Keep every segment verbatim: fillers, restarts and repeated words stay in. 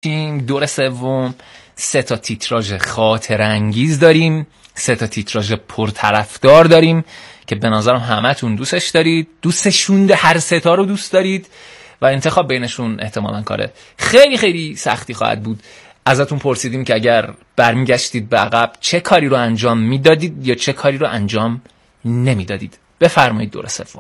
دور سوم سه تا تیتراژ خاطر انگیز داریم، سه تا تیتراژ پرطرفدار داریم که به نظرم همتون دوستش دارید، دوستشون هر سه تا رو دوست دارید و انتخاب بینشون احتمالاً کاره خیلی خیلی سختی خواهد بود. ازتون پرسیدیم که اگر برمیگشتید به عقب چه کاری رو انجام میدادید یا چه کاری رو انجام نمیدادید. بفرمایید دور سوم.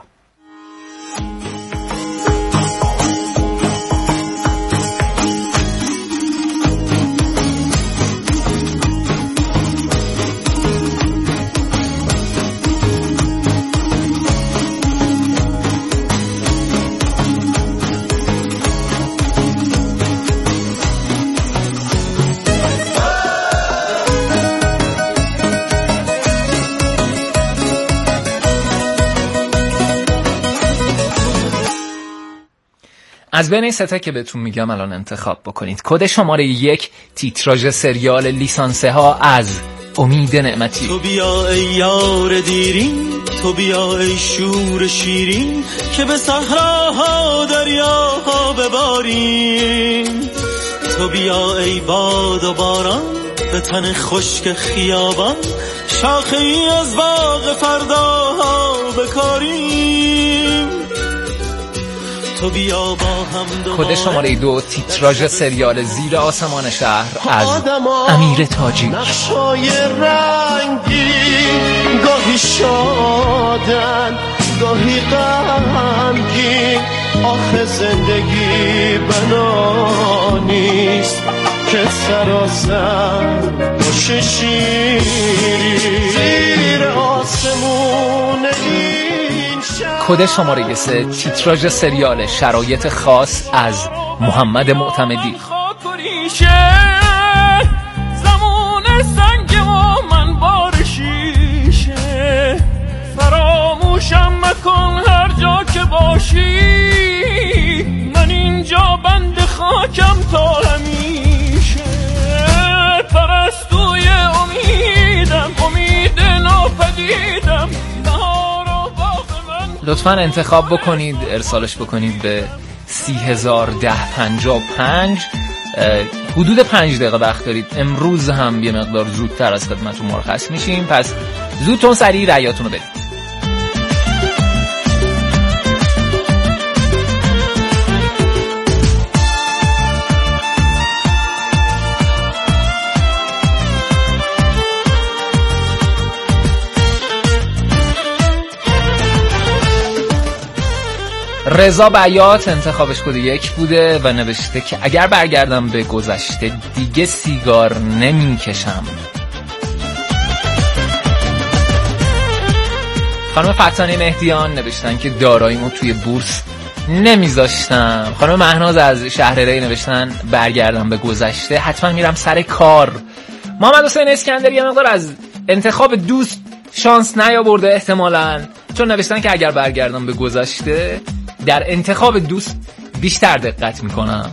از بین این ستا که بهتون میگم الان انتخاب بکنید. کد شماره یک تیتراژ سریال لیسانسه ها از امید نعمتی. تو بیا ای یار دیرین، تو بیا ای شور شیرین که به صحراها دریاها بباریم. تو بیا ای باد و باران به تن خشک خیابان، شاخه ای از باغ فرداها بکاریم. تو بیا با هم کد شماره دو تیتراژ سریال زیر آسمان شهر از امیر تاجیک. نقشای رنگی گاهی شادن گاهی غمگین، آخه زندگی بنا نیست که سراسر باشه شیری زیر آسمون این. کد شماره سه تیتراژ سریال شرایط خاص از محمد معتمدی. زمان سنگ و من بار شیشه، فراموشم مکن هر جا که باشی، من اینجا بند خاکم تا همیشه. پرستوی امیدم، امید ناپدیدم، لطفاً انتخاب بکنید، ارسالش بکنید به سی هزار ده پنجاه و پنج. حدود پنج دقیقه وقت دارید. امروز هم یه مقدار زودتر از خدمتتون مرخص میشیم، پس زودتون سریع رأیاتون رو بدید. رضا بیات انتخابش کد یک بوده و نوشته که اگر برگردم به گذشته دیگه سیگار نمیکشم. خانم فتانی مهدیان نوشتن که داراییمو توی بورس نمیذاشتم. خانم مهناز از شهر ری نوشتن برگردم به گذشته حتما میرم سر کار. محمد حسین اسکندری یه مقدار از انتخاب دوست شانس نیاورده احتمالاً، چون نوشتن که اگر برگردم به گذشته در انتخاب دوست بیشتر دقت میکنم.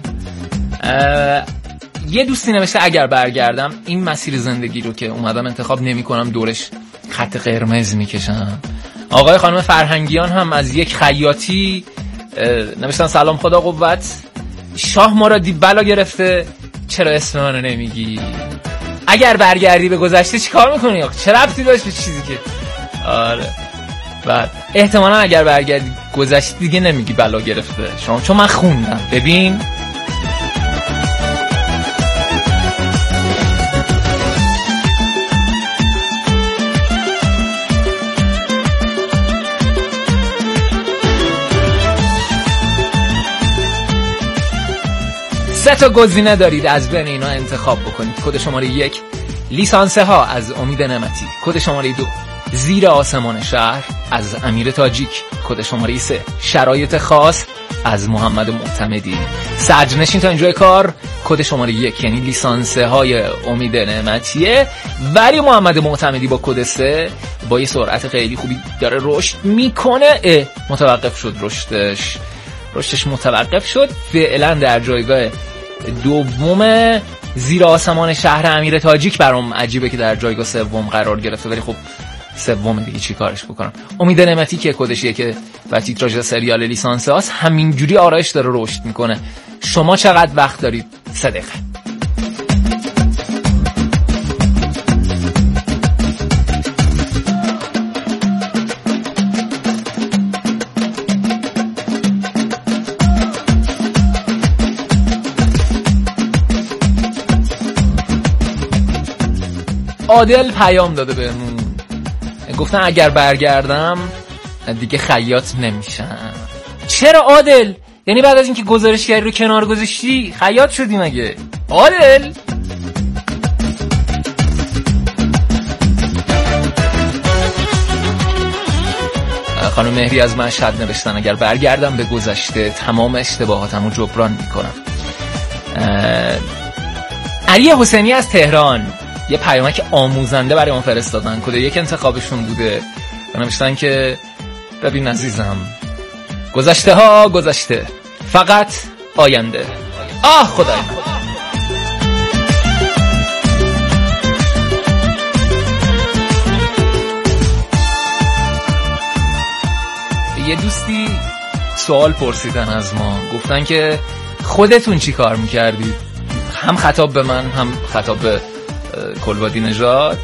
یه دوستی نوشته اگر برگردم این مسیر زندگی رو که اومدم انتخاب نمی کنم دورش خط قرمز میکشم. آقای خانم فرهنگیان هم از یک خیاطی نوشتن سلام خدا قوت، شاه مرادی بلا گرفته چرا اسم منو نمیگی؟ اگر برگردی به گذشته چی کار میکنی؟ چه ربطی داشت به چیزی که آره بعد احتمالا اگر برگردی گذشته دیگه نمیگی بلا گرفته شما، چون من خوندم. ببین سه تا گزینه دارید، از بین اینا انتخاب بکنید. کد شماره یک لیسانسه ها از امید نعمتی. کد شماره دو زیر آسمان شهر از امیر تاجیک. کد شماره سه شرایط خاص از محمد معتمدی. سجنشین تا اینجای کار کد شماره یک یعنی لیسانسه های امید نعمتیه، ولی محمد معتمدی با کد سه با یه سرعت خیلی خوبی داره رشد میکنه. اه متوقف شد رشدش رشدش متوقف شد فعلا در جایگاه دوم. زیر آسمان شهر امیر تاجیک برام عجیبه که در جایگاه سوم قرار گرفته، ولی خب سوم دیگه چی کارش بکنم. امید نعمتی که کدش یکه و تیتراژ سریال لیسانسه هاست همینجوری آرایش داره رشد میکنه. شما چقدر وقت دارید سه دقیقه. عادل پیام داده بهمون، گفتن اگر برگردم دیگه خیاط نمیشم. چرا عادل؟ یعنی بعد از اینکه گزارشگری رو کنار گذاشتی خیاط شدی مگه؟ عادل خانم مهری از مشهد نوشتن اگر برگردم به گذشته تمام اشتباهاتمو جبران میکنم. علی حسینی از تهران یه پیامک آموزنده برای ما فرستادن، کد یک انتخابشون بوده و نوشتن که ببین عزیزم، گذشته ها گذشته، فقط آینده. آه خدای من. یه دوستی سوال پرسیدن از ما، گفتن که خودتون چی کار میکردید؟ هم خطاب به من هم خطاب به کلبادی نژاد.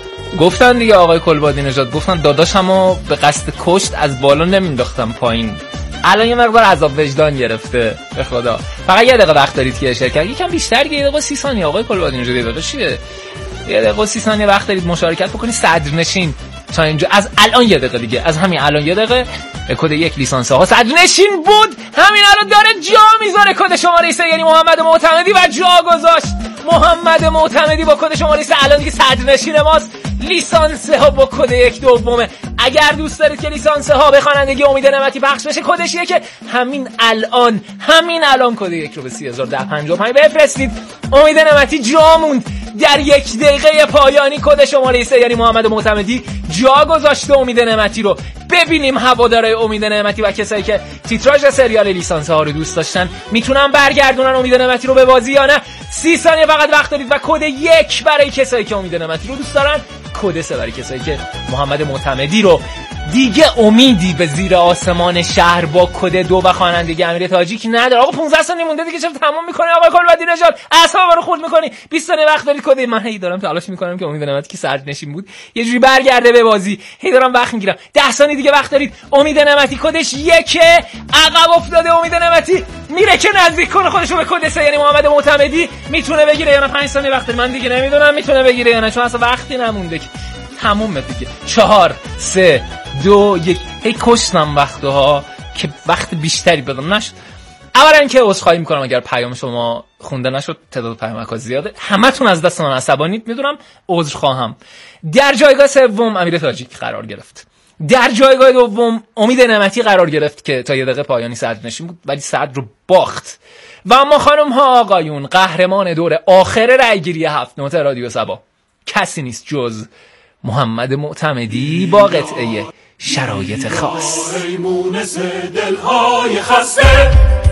گفتن دیگه آقای کلبادی نژاد، گفتن داداشمو به قصد کشت از بالا نمینداختم پایین. الان یه مقدار عذاب وجدان گرفته به خدا. فقط یه دقیقه وقت دارید که شرکت یکم بیشتر، یه دقیقه سی ثانیه آقای کلبادی نژاد، یه دقیقه چیه؟ یه دقیقه سی ثانیه وقت دارید مشارکت بکنید، صدرنشین تا اینجا. از الان یه دقیقه دیگه، از همین الان یه دقیقه کد یک لیسانس ها صدرنشین بود، همین الان داره جا میذاره کد شماره سه، یعنی محمد معتمدی و جا گذاشت. محمد معتمدی با کد شماره سه الان دیگه صدرنشین ماست. لیسانس ها با کد یک دومه. اگر دوست دارید که لیسانس ها به خوانندگی امید نعمتی پخش بشه، کدش اینه که همین الان همین الان کد یک رو به سه هزار و ده پنجاه و پنج بفرستید. امید نعمتی جا موند در یک دقیقه پایانی کد شماره سه، یعنی محمد معتمدی جا گذاشته امید نعمتی رو. ببینیم هوادارهای امید نعمتی و کسایی که تیتراژ سریال لیسانس ها رو دوست داشتن میتونن برگردونن امید نعمتی رو به بازی یا نه. سی ثانیه فقط وقت دارید و کد یک برای کسایی که امید نعمتی رو دوست دارن، کد سه برای کسایی که محمد معتمدی رو. دیگه امیدی به زیر آسمان شهر با کد دو و خوانندگی امیر تاجیک نداره. آقا پانزده ثانیه مونده دیگه، چرا تمام می‌کنی آقا کلبادی نژاد؟ اعصابم رو خورد می‌کنی. بیست ثانیه وقت داری کد. من هی دارم تلاش می‌کنم که امید نعمتی که صدرنشین بود یه جوری برگرده به بازی، هی دارم وقت می‌گیرم. ده ثانیه دیگه وقت دارید. امید نعمتی کدش یک، عقب افتاده امید نعمتی، میره که نزدیک کنه خودش رو به کد سه، یعنی محمد معتمدی. میتونه بگیره یا نه؟ پنج ثانیه وقت دارید. من دیگه نمیدونم میتونه بگیره یا نه، چون اصلا وقتی نمونده که تمومه دیگه. چهار سه دو یک. هی کشتم وقتها که وقت بیشتری بدم نشد. اولا که عذرخواهی میکنم اگر پیام شما خونده نشد، تعداد پیامک‌ها زیاده، همتون از دست من عصبانید میدونم، عذر خواهم. در جایگاه سوم امیر تاجیک قرار گرفت. در جایگاه دوم امید نعمتی قرار گرفت که تا یه دقیقه پایانی صدرنشین بود ولی صدر رو باخت. و اما خانم ها آقایون، قهرمان دور آخر رأیگیری هفت نوت رادیو سبا کسی نیست جز محمد معتمدی با قطعه شرایط خاص. ای مونس دلهای خسته،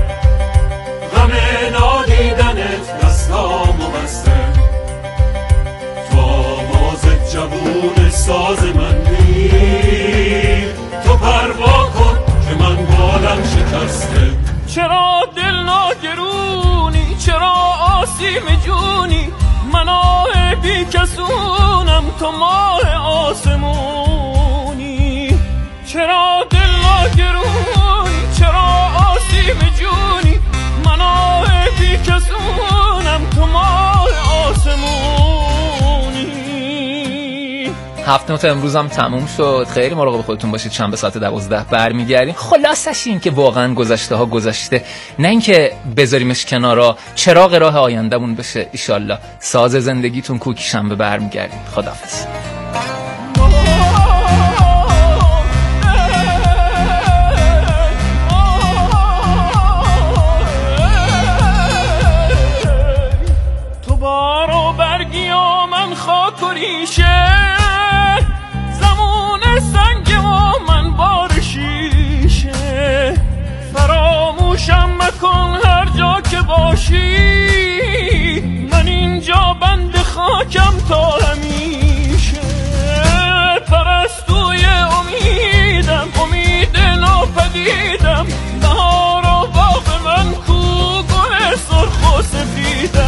غم نادیدنت دستامو بسته، تو آواز جوون ساز من بیر، تو پروا کن که من بالم شکسته. چرا دل ناگرونی، چرا آسیم جونی، من آه بی کسونم تو ماه آسمونی. چرا دل ناگرونی، چرا آسیم جونی، من آه بی کسونم تو ماه آسمونی. هفت نوت امروز هم تموم شد. خیلی مراقب خودتون باشید. شنبه ساعت دوازده برمیگردیم. خلاصش این که واقعا گذشته ها گذشته، نه اینکه بذاریمش کنارا، چراغ راه آیندهمون بشه ایشالله. ساز زندگیتون کوکی شنبه برمیگردیم. خداحافظ. تو بارو برگی و من خاک و ریشه، زمون سنگ و من بار شیشه. فراموشم مکن هر جا که باشی، من اینجا بند خاکم تا همیشه. پرستوی امیدم، امید ناپدیدم، بهار و باغ من کو گل سرخ و سفیدم.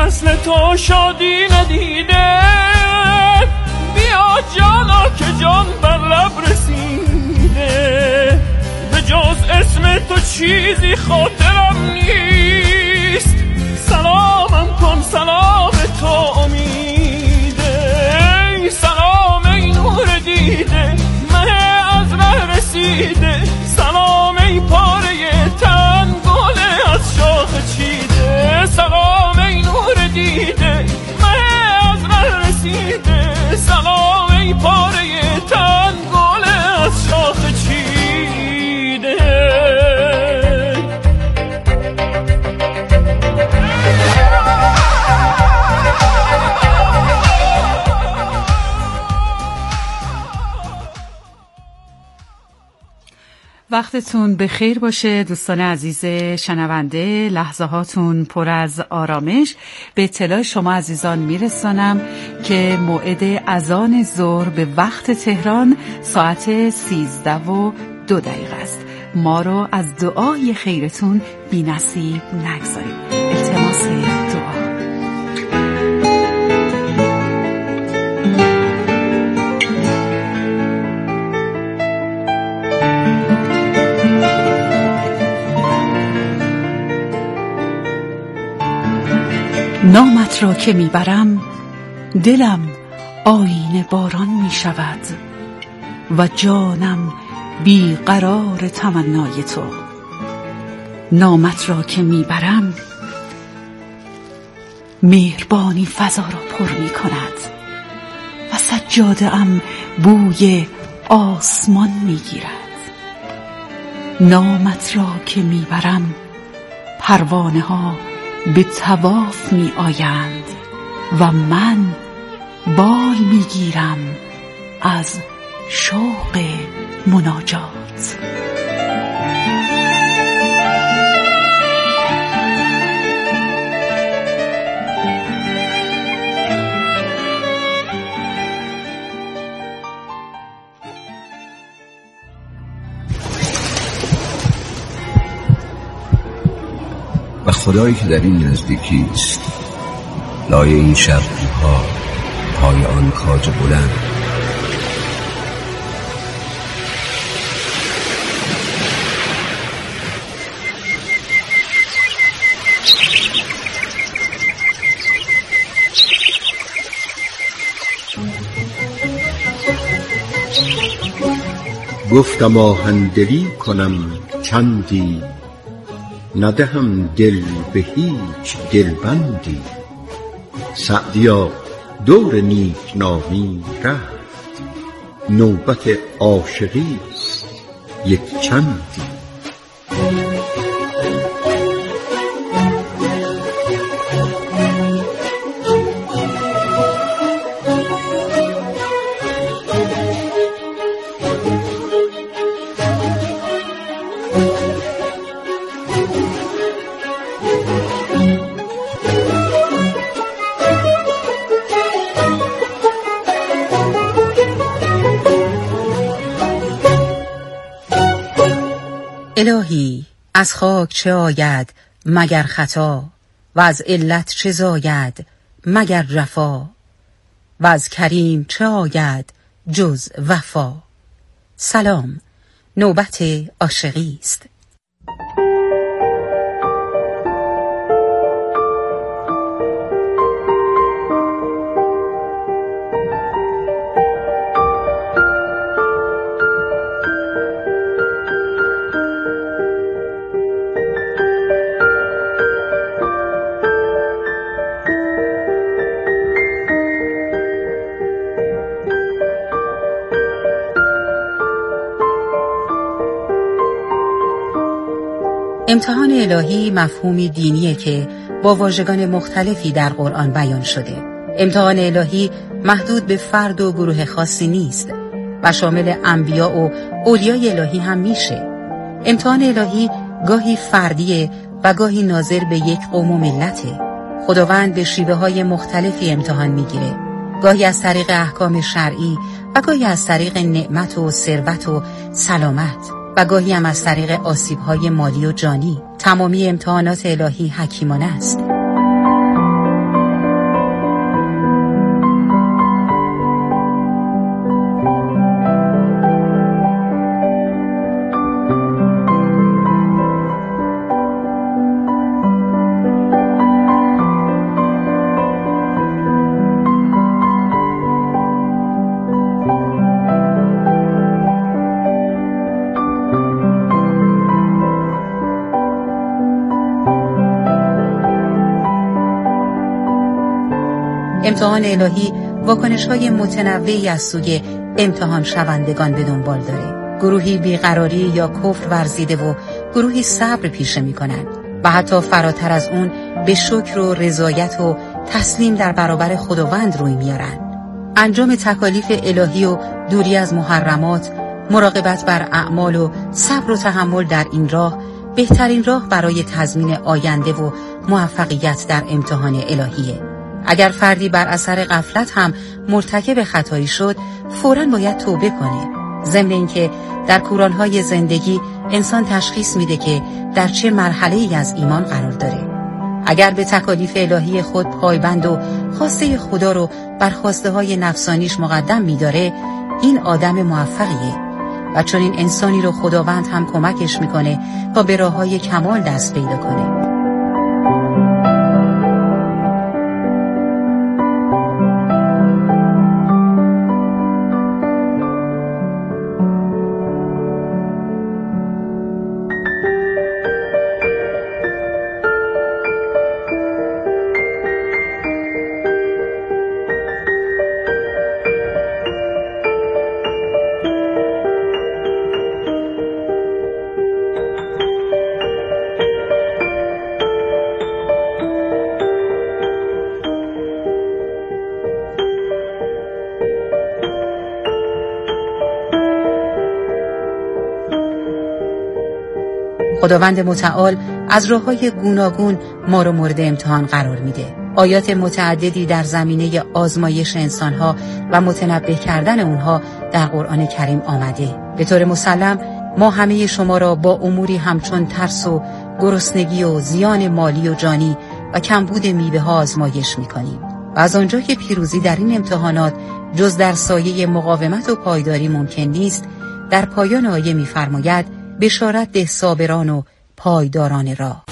مثل تو شادی ندیده. بیا جانا که جان بر لب رسیده، به جز اسم تو چیزی خاطرم نیست. سلامم کن سلام تو امیده، سلام ای نور دیده مه از ره رسیده. سلام ای پاره تن گل از شاخ چیده، سلام ای نور دیده مه از ره رسیده. سلام ای پاره تن گل از شاخ چیده. وقتتون بخیر باشه دوستان عزیز شنونده. لحظه هاتون پر از آرامش. به اطلاع شما عزیزان میرسانم که موعد اذان ظهر به وقت تهران ساعت سیزده و دو دقیقه است. ما رو از دعای خیرتون بی نصیب نگذارید. التماس دعا. نامت را که میبرم دلم آیین باران میشود و جانم بی قرار تمنای تو. نامت را که میبرم مهربانی فضا را پر میکند و سجاده ام بوی آسمان میگیرد. نامت را که میبرم پروانه ها به طواف می آیند و من بال می گیرم از شوق مناجات. و خدایی که در این نزدیکی است، لای این شرقی ها، پای آن کاج بلند. گفتم آهندلی کنم چندی، ندهم دل به هیچ دلبندی. سعدیا دور نیک نامی رفت، نوبت عاشقی است یک چندی. الهی از خاک چه آید مگر خطا، و از علت چه زاید مگر رفا، و از کریم چه آید جز وفا. سلام، نوبت عاشقی است. امتحان الهی مفهومی دینیه که با واژگان مختلفی در قرآن بیان شده. امتحان الهی محدود به فرد و گروه خاصی نیست و شامل انبیا و اولیای الهی هم میشه. امتحان الهی گاهی فردیه و گاهی ناظر به یک قوم و ملته. خداوند به شیوه های مختلفی امتحان میگیره، گاهی از طریق احکام شرعی و گاهی از طریق نعمت و ثروت و سلامت و گاهی هم از طریق آسیب‌های مالی و جانی. تمامی امتحانات الهی حکیمانه است. امتحان الهی واکنش‌های متنوعی از سوی امتحان شوندگان به دنبال داره. گروهی بیقراری یا کفر ورزیده و گروهی صبر پیشه می‌کنند و حتی فراتر از اون به شکر و رضایت و تسلیم در برابر خداوند روی میارن. انجام تکالیف الهی و دوری از محرمات، مراقبت بر اعمال و صبر و تحمل در این راه بهترین راه برای تضمین آینده و موفقیت در امتحان الهیه. اگر فردی بر اثر غفلت هم مرتکب خطایی شد، فوراً باید توبه کنه. ضمن اینکه در کوران‌های زندگی انسان تشخیص میده که در چه مرحله‌ای از ایمان قرار داره. اگر به تکالیف الهی خود پایبند و خواسته خدا رو بر خواسته‌های نفسانیش مقدم می‌داره، این آدم موفقیه و چون این انسانی رو خداوند هم کمکش میکنه تا به راه‌های کمال دست پیدا کنه. خداوند متعال از راه‌های گوناگون ما رو مورد امتحان قرار میده. آیات متعددی در زمینه آزمایش انسان‌ها و متنبه کردن اونها در قرآن کریم آمده. به طور مسلم ما همه شما را با اموری همچون ترس و گرسنگی و زیان مالی و جانی و کمبود میوه‌ها آزمایش می‌کنیم. و از آنجا که پیروزی در این امتحانات جز در سایه مقاومت و پایداری ممکن نیست، در پایان آیه می‌فرماید بشارت ده صابران و پایداران راه.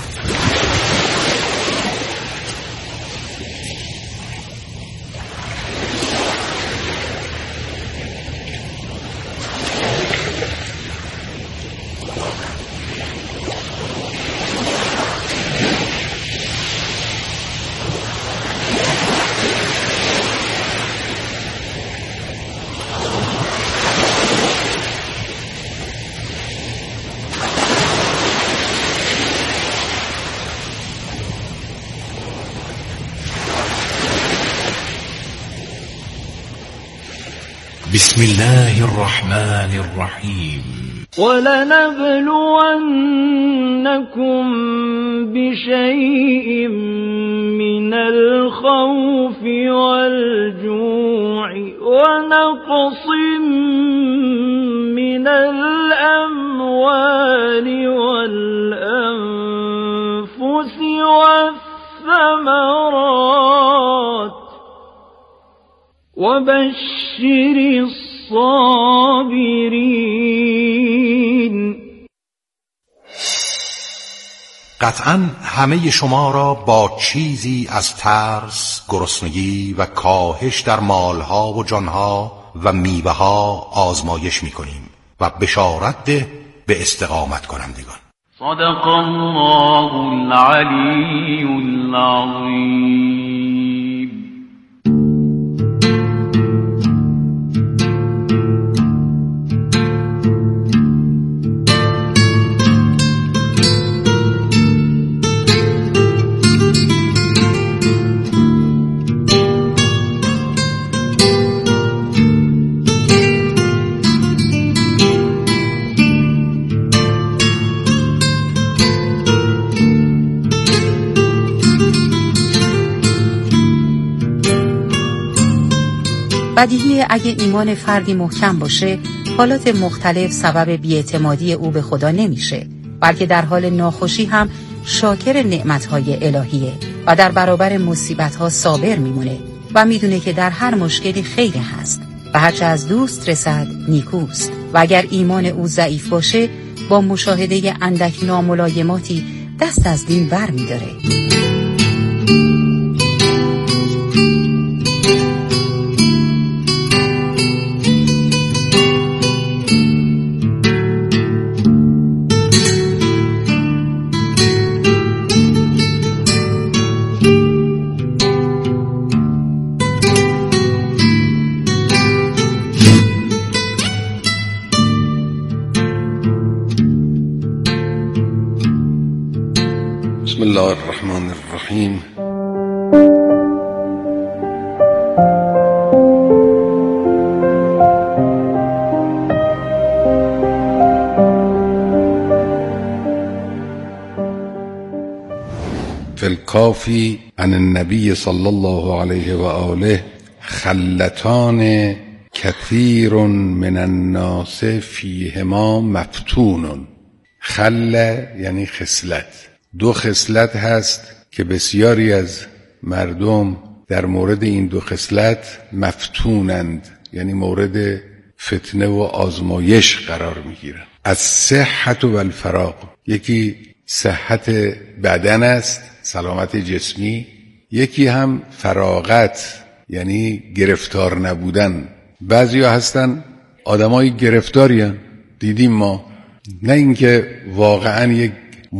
بسم الله الرحمن الرحيم ولنبلونكم بشيء من الخوف والجوع ونقص من الأموال والأنفس والثمرات وبشر الصابرین. قطعاً همه شما را با چیزی از ترس، گرسنگی و کاهش در مالها و جانها و میوه‌ها آزمایش می‌کنیم و بشارت ده به استقامت کنندگان. صدق الله العلی العظیم. بدیهیه اگه ایمان فردی محکم باشه، حالات مختلف سبب بی‌اعتمادی او به خدا نمیشه، بلکه در حال ناخوشی هم شاکر نعمتهای الهیه و در برابر مصیبتها صابر میمونه و میدونه که در هر مشکلی خیری هست و هرچه از دوست رسد نیکوست. و اگر ایمان او ضعیف باشه، با مشاهده اندک ناملایماتی دست از دین بر میداره. بسم الله الرحمن الرحیم. فی الکافی عن النبی صلی الله علیه و آله خلتان کثیر من الناس فیهما مفتون. خله یعنی خصلت. دو خصلت هست که بسیاری از مردم در مورد این دو خصلت مفتونند، یعنی مورد فتنه و آزمایش قرار میگیرند. از صحت و الفراغ، یکی صحت بدن است، سلامت جسمی، یکی هم فراغت یعنی گرفتار نبودن. بعضی ها هستن آدمای گرفتاری هن. دیدیم ما، نه اینکه واقعا یک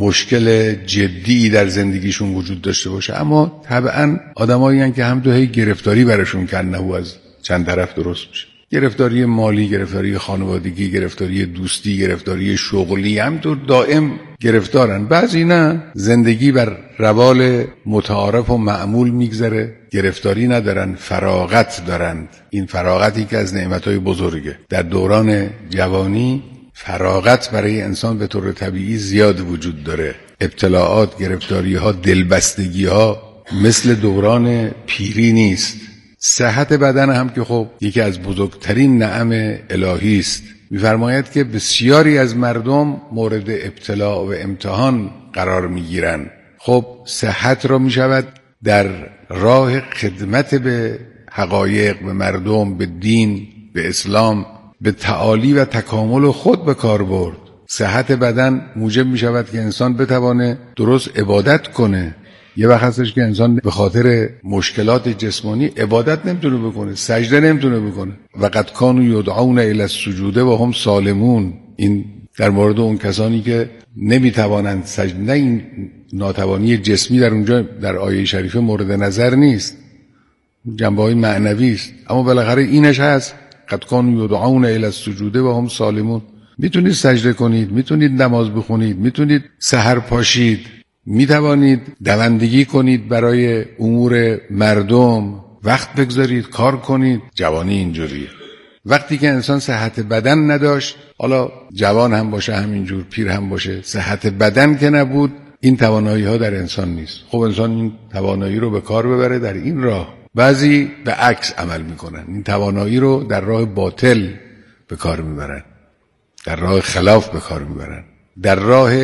مشکل جدی در زندگیشون وجود داشته باشه، اما طبعا آدمایی هن که هم دو هی گرفتاری برشون کنه و از چند طرف درست میشه. گرفتاری مالی، گرفتاری خانوادگی، گرفتاری دوستی، گرفتاری شغلی، هم تو دائم گرفتارن. بعضی نه، زندگی بر روال متعارف و معمول میگذره، گرفتاری ندارن، فراغت دارند. این فراغتی که از نعمتهای بزرگه. در دوران جوانی فراغت برای انسان به طور طبیعی زیاد وجود داره. ابتلاعات، گرفتاری ها، دلبستگی ها مثل دوران پیری نیست. صحت بدن هم که خب یکی از بزرگترین نعم الهی است. می‌فرماید که بسیاری از مردم مورد ابتلا و امتحان قرار می‌گیرند. خب صحت را می‌شود در راه خدمت به حقایق، به مردم، به دین، به اسلام، به تعالی و تکامل خود به کار برد. صحت بدن موجب می‌شود که انسان بتوانه درست عبادت کنه. یه وقت هستش که انسان به خاطر مشکلات جسمانی عبادت نمیتونه بکنه، سجده نمیتونه بکنه. وقد کانوا یدعون الی السجود و هم سالمون. این در مورد اون کسانی که نمیتوانند سجده، نه این ناتوانی جسمی در اونجا در آیه شریفه مورد نظر نیست، جنبه‌های معنوی است، اما بالاخره اینش هست. قد کانوا یدعون الی السجود و هم سالمون. میتونید سجده کنید، میتونید نماز بخونید، میتونید سحر پاشید، می توانید دوندگی کنید برای امور مردم، وقت بگذارید، کار کنید. جوانی اینجوریه. وقتی که انسان صحت بدن نداشت، حالا جوان هم باشه همینجور، پیر هم باشه، صحت بدن که نبود، این توانایی ها در انسان نیست. خب انسان این توانایی رو به کار ببره در این راه. بعضی به عکس عمل میکنن، این توانایی رو در راه باطل به کار میبرن، در راه خلاف به کار میبرن، در راه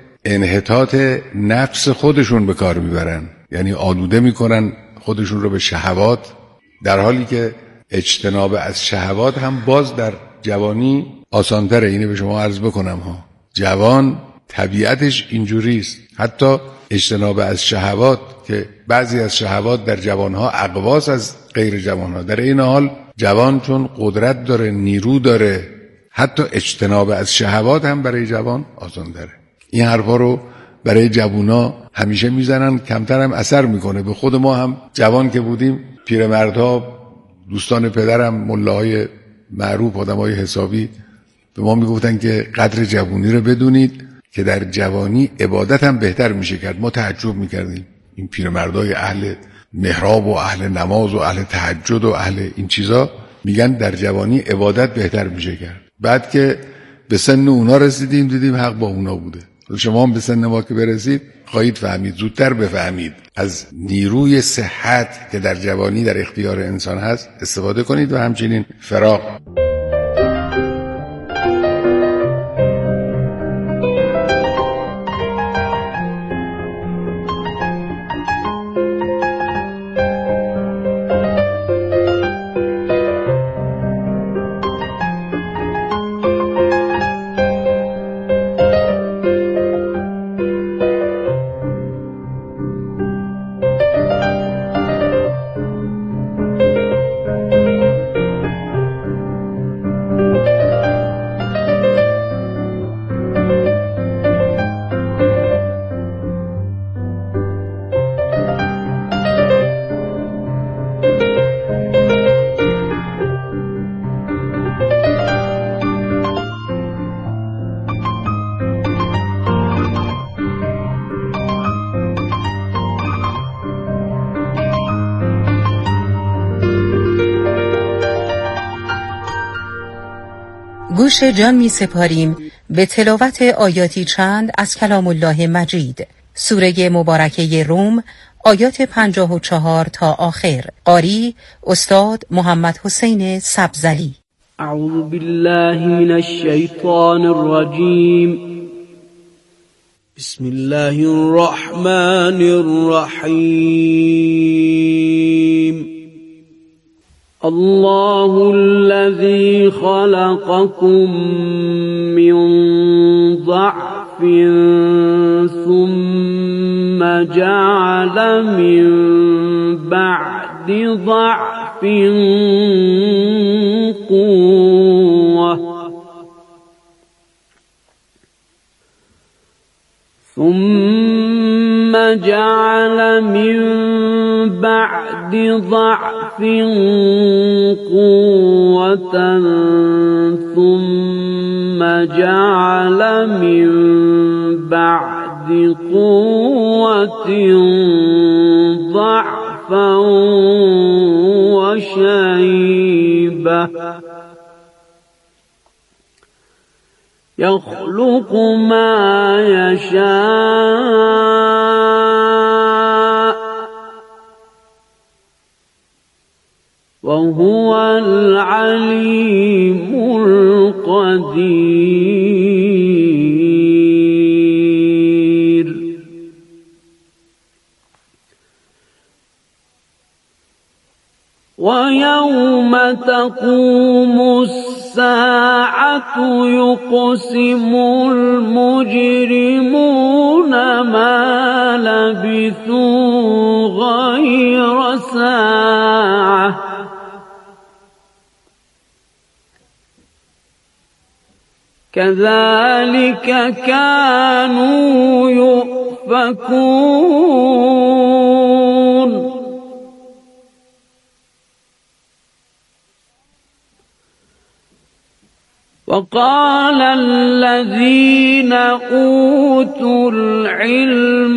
انحطاط نفس خودشون به کار میبرن، یعنی آلوده میکنن خودشون رو به شهوات، در حالی که اجتناب از شهوات هم باز در جوانی آسانتره. اینه به شما عرض بکنم ها، جوان طبیعتش اینجوریست. حتی اجتناب از شهوات که بعضی از شهوات در جوانها اقواس از غیر جوانها، در این حال جوان چون قدرت داره، نیرو داره، حتی اجتناب از شهوات هم برای جوان آسانتره. این حرفا رو برای جوونا همیشه میزنن، کمتر هم اثر میکنه. به خود ما هم جوان که بودیم، پیرمردها، دوستان پدرم، ملاهای معروف، آدمای حسابی به ما میگفتن که قدر جوانی رو بدونید که در جوانی عبادت هم بهتر میشه کرد. ما تعجب میکردیم، این پیرمردای اهل محراب و اهل نماز و اهل تهجد و اهل این چیزا میگن در جوانی عبادت بهتر میشه کرد. بعد که به سن اونا رسیدیم دیدیم حق با اونا بوده. شما هم به سن ما که برسید خواهید فهمید، زودتر بفهمید. از نیروی صحت که در جوانی در اختیار انسان هست استفاده کنید و همچنین فراغ. گوش جان می سپاریم به تلاوت آیاتی چند از کلام الله مجید، سوره مبارکه روم، آیات پنجاه و چهار تا آخر. قاری استاد محمد حسین سبزلی. اعوذ بالله من الشیطان الرجیم. بسم الله الرحمن الرحیم. الله الذي خلقكم من ضعف ثم جعل من بعد ضعف قوة ثم جعل من بعد ضعف قوة ثم جعل من بعد قوة ضعفا وشيبة يخلق ما يشاء وهو العليم القدير. ويوم تقوم الساعة يقسم المجرمون ما لبثوا غير ساعة كذلك كانوا يؤفكون. وقال الذين أوتوا العلم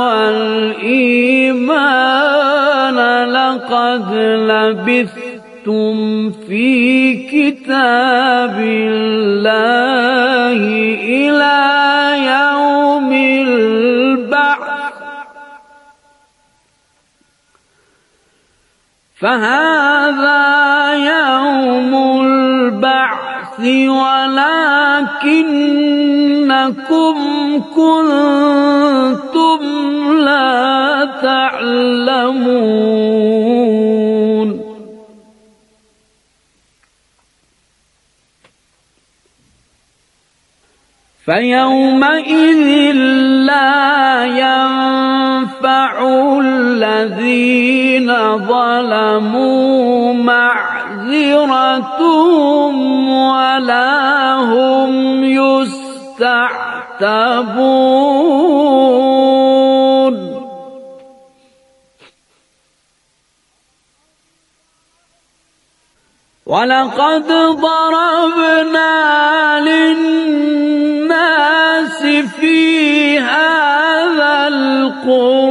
والإيمان لقد لبثتم في كتاب الله إلى يوم البعث فهذا يوم البعث ولكنكم كنتم لا تعلمون. فيومئذ لا ينفع الذين ظلموا معذرتهم ولا هم يستعتبون. ولقد ضربنا للناس في هذا القرآن